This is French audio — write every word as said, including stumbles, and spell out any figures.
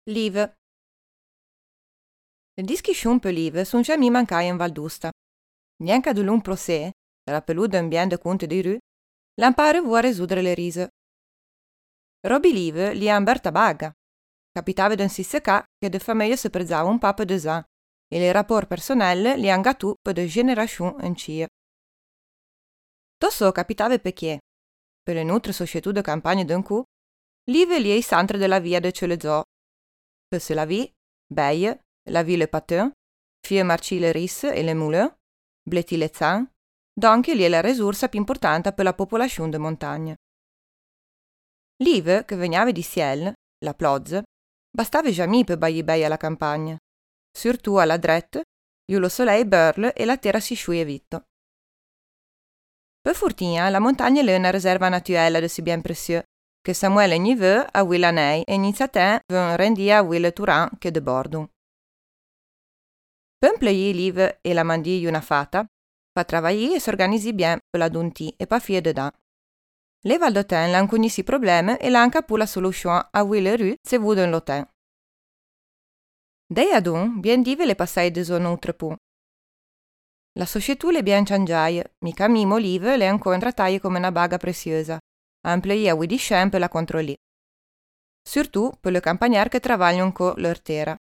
Live. Le discussion per Live sono già mi mancai in Valdusta. Neanche de l'un procès, la peluda in bien de conte di rue, l'ampare vuole resudere le rise. Robbie Live li ha in berta baga. Capitava d'un sissecà che de famiglie si prezzava un pa per deux ans, e les rapports personnels li han gattu per de génération in cie. Tosso capitava perché, per le nutre societù de campagne d'un coup, Live li è i centre de la via de Ciolezò. Per se la vie, Beille, la vie le patin, fie marci le risse e le moulins, bleti le zan, donc li è la risorsa più importante per la popolazione de montagne. Live, che veniva di Ciel, la plozze, bastava jamais per baie bei alla campagna. Surtout alla drette, io lo soleil burle e la terra si sciuie vitto. Per fortuna, la montagna è una riserva naturelle de si bien précieux, che Samuel ogni veu a Willanei e Nizzatin vun rendia a Wille Turan che de Bordon. Per employer Live e la mandi una fata, pa travailler e s'organisi bien per la donti e pa fie de da. Le Valdotin l'han conosci problemi e l'han capu la solution a Wille Rue se vuden l'otin. Dei adun, bien dive le passai de son autre pont. La societù le bien ciangiaie, mica mimo Live le incontra taie come una baga preziosa, a employer a Widi Champ per la controlli. Surtout per le campagnar che travagliano con leur terra.